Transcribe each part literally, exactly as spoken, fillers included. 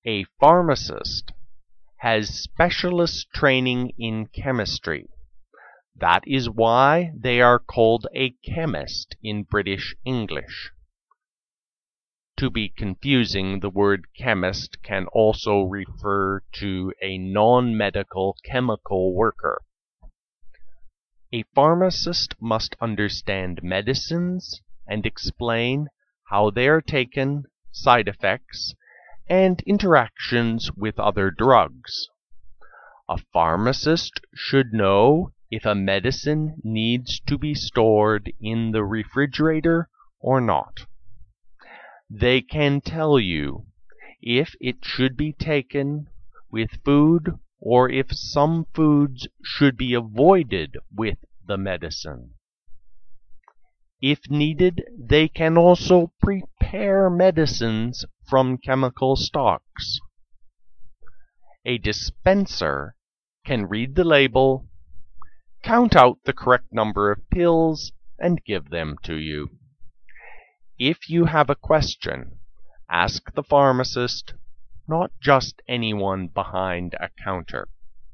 A pharmacist has specialist training in chemistry. That is why they are called a chemist in British English. To be confusing, the word chemist can also refer to a non-medical chemical worker. A pharmacist must understand medicines and explain how they are taken, side effects, and interactions with other drugs. A pharmacist should know if a medicine needs to be stored in the refrigerator or not. They can tell you if it should be taken with food or if some foods should be avoided with the medicine. If needed, they can also prepare medicines from chemical stocks. A dispenser can read the label, count out the correct number of pills, and give them to you. If you have a question, ask the pharmacist, not just anyone behind a counter.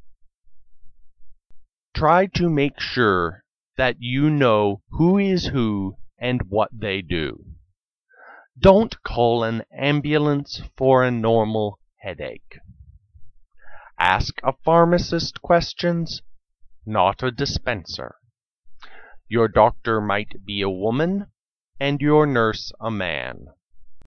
Try to make sure that you know who is who and what they do. Don't call an ambulance for a normal headache. Ask a pharmacist questions, not a dispenser. Your doctor might be a woman and your nurse a man.